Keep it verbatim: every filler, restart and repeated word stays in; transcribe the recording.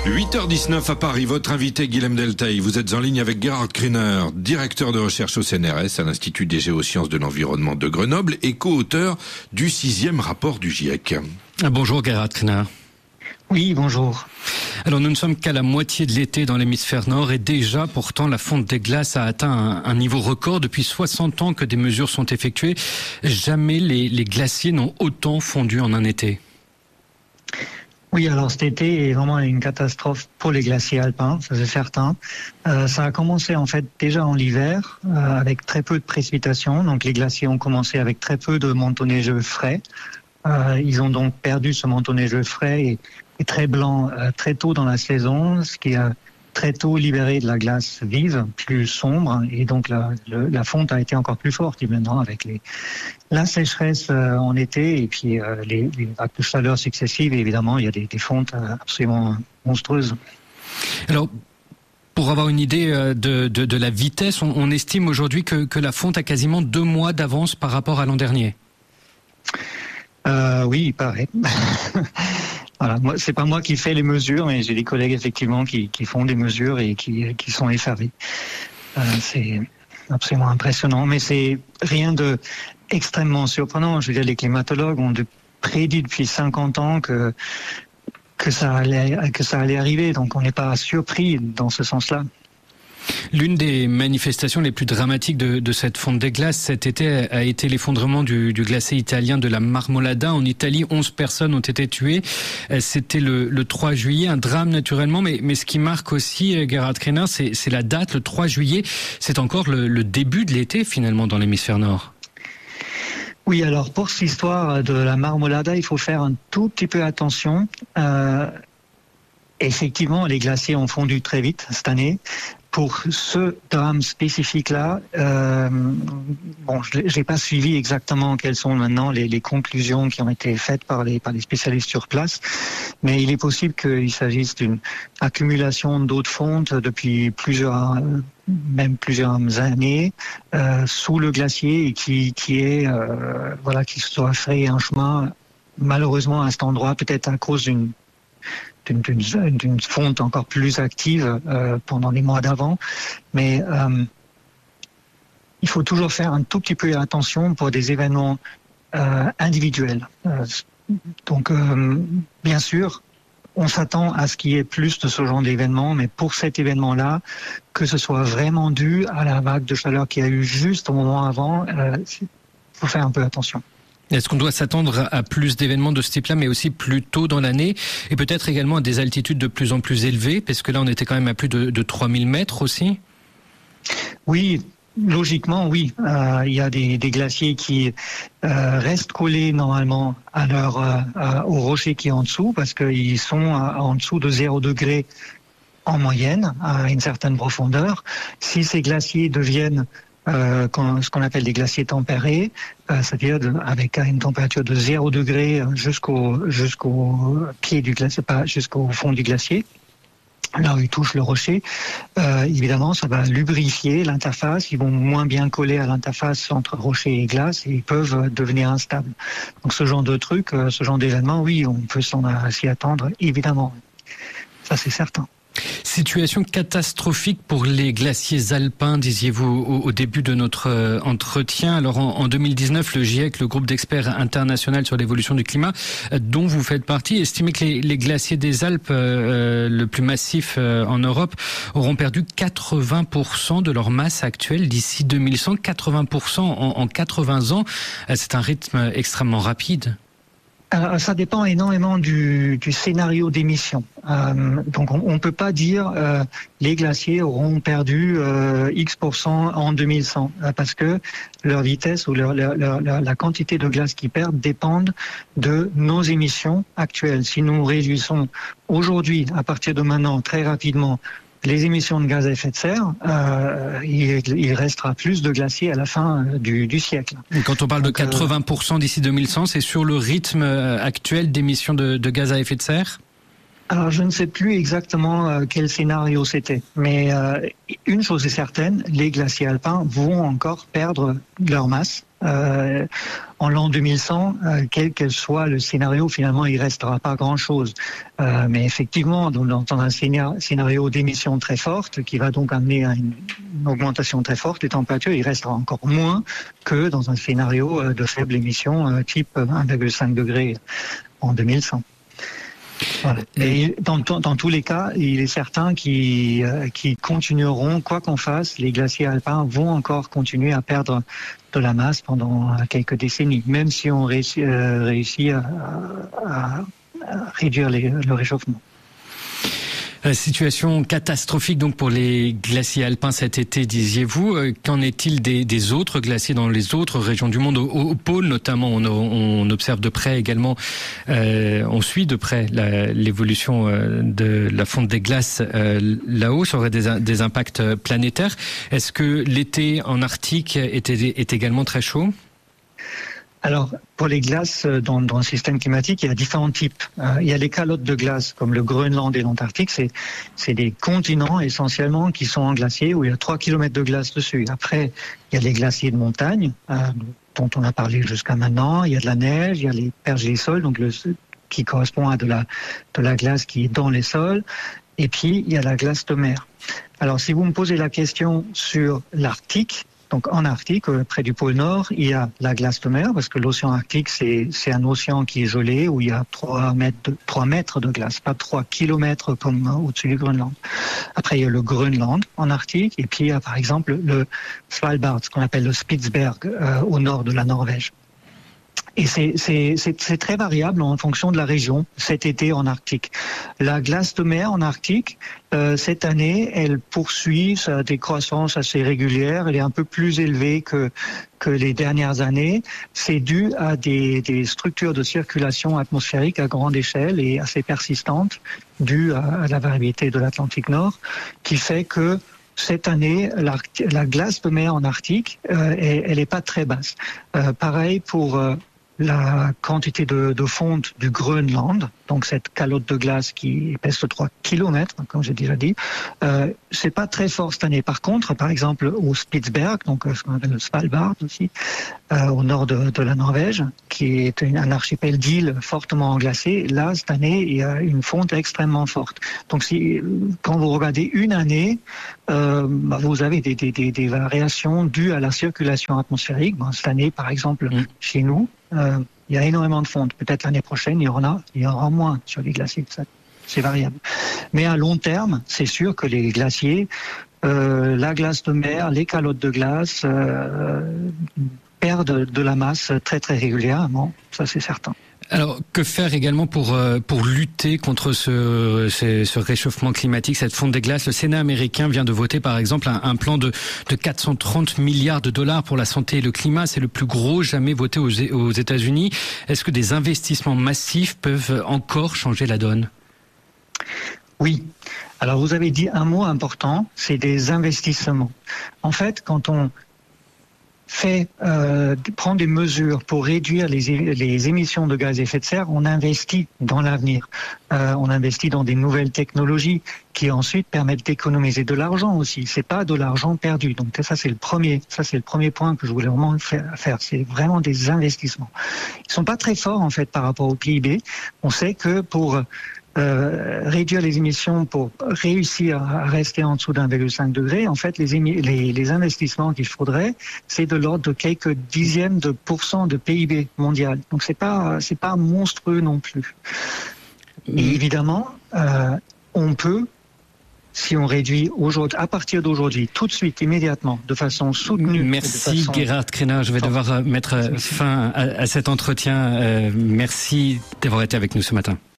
huit heures dix-neuf à Paris, votre invité Guilhem Deltaï. Vous êtes en ligne avec Gerhard Kriner, directeur de recherche au C N R S à l'Institut des géosciences de l'environnement de Grenoble et co-auteur du sixième rapport du GIEC. Bonjour Gerhard Kriner. Oui, bonjour. Alors nous ne sommes qu'à la moitié de l'été dans l'hémisphère nord et déjà pourtant la fonte des glaces a atteint un, un niveau record. Depuis soixante ans que des mesures sont effectuées, jamais les, les glaciers n'ont autant fondu en un été. Oui, alors cet été est vraiment une catastrophe pour les glaciers alpins, ça c'est certain. Euh, ça a commencé en fait déjà en hiver euh, avec très peu de précipitations. Donc les glaciers ont commencé avec très peu de manteau neigeux frais. Euh, ils ont donc perdu ce manteau neigeux frais et, et très blanc euh, très tôt dans la saison, ce qui a très tôt libéré de la glace vive, plus sombre, et donc la, le, la fonte a été encore plus forte maintenant avec les, la sécheresse euh, en été et puis euh, les, les vagues de chaleur successives. Et évidemment, il y a des, des fontes euh, absolument monstrueuses. Alors, pour avoir une idée de, de, de la vitesse, on, on estime aujourd'hui que, que la fonte a quasiment deux mois d'avance par rapport à l'an dernier. Euh, oui, il paraît. Voilà, moi, c'est pas moi qui fais les mesures, mais j'ai des collègues effectivement qui, qui font des mesures et qui, qui sont effarés. Euh, c'est absolument impressionnant, mais c'est rien de extrêmement surprenant. Je veux dire, les climatologues ont de, prédit depuis cinquante ans que que ça allait que ça allait arriver, donc on n'est pas surpris dans ce sens-là. L'une des manifestations les plus dramatiques de, de cette fonte des glaces cet été a été l'effondrement du, du glacier italien de la Marmolada. En Italie, onze personnes ont été tuées. C'était le, le trois juillet, un drame naturellement, mais, mais ce qui marque aussi, Gerhard Kriner, c'est, c'est la date, le trois juillet. C'est encore le, le début de l'été finalement dans l'hémisphère nord. Oui, alors pour cette histoire de la Marmolada, il faut faire un tout petit peu attention. Euh, effectivement, les glaciers ont fondu très vite cette année. Pour ce drame spécifique-là, euh, bon, je n'ai pas suivi exactement quelles sont maintenant les, les conclusions qui ont été faites par les, par les spécialistes sur place, mais il est possible qu'il s'agisse d'une accumulation d'eau de fonte depuis plusieurs, même plusieurs années euh, sous le glacier et qui, qui est, euh, voilà, qui se soit frayé un chemin malheureusement à cet endroit, peut-être à cause d'une D'une, d'une, d'une fonte encore plus active euh, pendant les mois d'avant. Mais euh, il faut toujours faire un tout petit peu attention pour des événements euh, individuels. Euh, donc, euh, bien sûr, on s'attend à ce qu'il y ait plus de ce genre d'événements, mais pour cet événement-là, que ce soit vraiment dû à la vague de chaleur qu'il y a eu juste au moment avant, euh, il faut faire un peu attention. Est-ce qu'on doit s'attendre à plus d'événements de ce type-là, mais aussi plus tôt dans l'année, et peut-être également à des altitudes de plus en plus élevées, parce que là on était quand même à plus de, de trois mille mètres aussi? Oui, logiquement oui. Euh, il y a des, des glaciers qui euh, restent collés normalement à leur, euh, au rocher qui est en dessous, parce qu'ils sont à, en dessous de zéro degré en moyenne, à une certaine profondeur. Si ces glaciers deviennent Euh, ce qu'on appelle des glaciers tempérés, euh, c'est-à-dire de, avec une température de zéro degré jusqu'au jusqu'au pied du glacier, pas jusqu'au fond du glacier, là où il touche le rocher. Euh, évidemment, ça va lubrifier l'interface. Ils vont moins bien coller à l'interface entre rocher et glace et ils peuvent devenir instables. Donc, ce genre de truc, ce genre d'événement, oui, on peut s'en s'y attendre, évidemment. Ça, c'est certain. Situation catastrophique pour les glaciers alpins, disiez-vous au, au début de notre euh, entretien. Alors en, en deux mille dix-neuf, le GIEC, le groupe d'experts international sur l'évolution du climat, euh, dont vous faites partie, estimait que les, les glaciers des Alpes, euh, le plus massif euh, en Europe, auront perdu quatre-vingts pour cent de leur masse actuelle d'ici deux mille cent. quatre-vingts pour cent en, en quatre-vingts ans, euh, c'est un rythme extrêmement rapide. Euh, ça dépend énormément du, du scénario d'émission. Euh, donc on ne peut pas dire euh, les glaciers auront perdu euh, X pour cent en deux mille cent euh, parce que leur vitesse ou leur, leur, leur, la quantité de glace qu'ils perdent dépendent de nos émissions actuelles. Si nous réduisons aujourd'hui, à partir de maintenant, très rapidement, les émissions de gaz à effet de serre, euh, il, il restera plus de glaciers à la fin du, du siècle. Et quand on parle Donc, de quatre-vingts pour cent d'ici deux mille cent, c'est sur le rythme actuel d'émissions de, de gaz à effet de serre ? Alors, je ne sais plus exactement euh, quel scénario c'était, mais euh, une chose est certaine, les glaciers alpins vont encore perdre leur masse Euh, en l'an deux mille cent, euh, quel que soit le scénario, finalement, il restera pas grand-chose. Euh, mais effectivement, dans, dans un scénario d'émission très forte, qui va donc amener à une, une augmentation très forte des températures, il restera encore moins que dans un scénario de faible émission, euh, type un virgule cinq degré en deux mille cent. Voilà. Et dans, dans tous les cas, il est certain qu'ils euh, qu'ils continueront, quoi qu'on fasse, les glaciers alpins vont encore continuer à perdre de la masse pendant quelques décennies, même si on réussit, euh, réussit à, à, à réduire les, le réchauffement. Situation catastrophique donc pour les glaciers alpins cet été, disiez-vous. Qu'en est-il des, des autres glaciers dans les autres régions du monde, au, au pôle notamment? On, on observe de près également, euh, on suit de près la, l'évolution de la fonte des glaces euh, là-haut. Ça aurait des, des impacts planétaires. Est-ce que l'été en Arctique est, est également très chaud? Alors, pour les glaces dans, dans le système climatique, il y a différents types. Euh, il y a les calottes de glace, comme le Groenland et l'Antarctique. C'est, c'est des continents essentiellement qui sont en glacier, où il y a trois kilomètres de glace dessus. Après, il y a les glaciers de montagne, euh, dont on a parlé jusqu'à maintenant. Il y a de la neige, il y a les pergélisols, donc le, qui correspond à de la, de la glace qui est dans les sols. Et puis, il y a la glace de mer. Alors, si vous me posez la question sur l'Arctique, donc en Arctique, près du pôle Nord, il y a la glace de mer, parce que l'océan Arctique, c'est, c'est un océan qui est gelé, où il y a trois mètres de, trois mètres de glace, pas trois kilomètres comme au-dessus du Groenland. Après, il y a le Groenland en Arctique, et puis il y a par exemple le Svalbard, ce qu'on appelle le Spitsberg, euh, au nord de la Norvège. Et c'est, c'est, c'est, c'est très variable en fonction de la région cet été en Arctique. La glace de mer en Arctique, euh, cette année, elle poursuit sa décroissance assez régulière. Elle est un peu plus élevée que, que les dernières années. C'est dû à des, des structures de circulation atmosphérique à grande échelle et assez persistantes, dues à, à la variabilité de l'Atlantique Nord, qui fait que cette année, la, la glace de mer en Arctique, euh, elle n'est pas très basse. Euh, pareil pour euh, la quantité de, de fonte du Groenland, donc cette calotte de glace qui épaisse de trois kilomètres, comme j'ai déjà dit, euh, c'est pas très fort cette année. Par contre, par exemple, au Spitsberg, donc ce qu'on appelle le Svalbard aussi, euh, au nord de, de la Norvège, qui est une, un archipel d'îles fortement englacées, là, cette année, il y a une fonte extrêmement forte. Donc, si, quand vous regardez une année, euh, bah, vous avez des, des, des, des variations dues à la circulation atmosphérique. Bon, cette année, par exemple, mmh. chez nous, euh, il y a énormément de fonte. Peut-être l'année prochaine, il y en a, il y aura moins sur les glaciers. Ça, c'est variable. Mais à long terme, c'est sûr que les glaciers, euh, la glace de mer, les calottes de glace euh, perdent de la masse très très régulièrement. Ça, c'est certain. Alors, que faire également pour pour lutter contre ce, ce, ce réchauffement climatique, cette fonte des glaces? Le Sénat américain vient de voter, par exemple, un, un plan de, de quatre cent trente milliards de dollars pour la santé et le climat. C'est le plus gros jamais voté aux, aux États-Unis. Est-ce que des investissements massifs peuvent encore changer la donne? Oui. Alors, vous avez dit un mot important, c'est des investissements. En fait, quand on fait euh, prend des mesures pour réduire les, les émissions de gaz à effet de serre, on investit dans l'avenir. Euh, on investit dans des nouvelles technologies qui ensuite permettent d'économiser de l'argent aussi. C'est pas de l'argent perdu. Donc ça c'est le premier, ça c'est le premier point que je voulais vraiment faire. C'est vraiment des investissements. Ils sont pas très forts en fait par rapport au P I B. On sait que pour Euh, réduire les émissions pour réussir à rester en dessous d'un virgule cinq degré, en fait, les, émi- les, les investissements qu'il faudrait, c'est de l'ordre de quelques dixièmes de pourcents de P I B mondial. Donc c'est pas c'est pas monstrueux non plus. Et évidemment, euh, on peut, si on réduit aujourd'hui, à partir d'aujourd'hui, tout de suite, immédiatement, de façon soutenue. Merci façon... Gerhard Kreiner. Je vais devoir mettre fin à, à cet entretien. Euh, merci d'avoir été avec nous ce matin.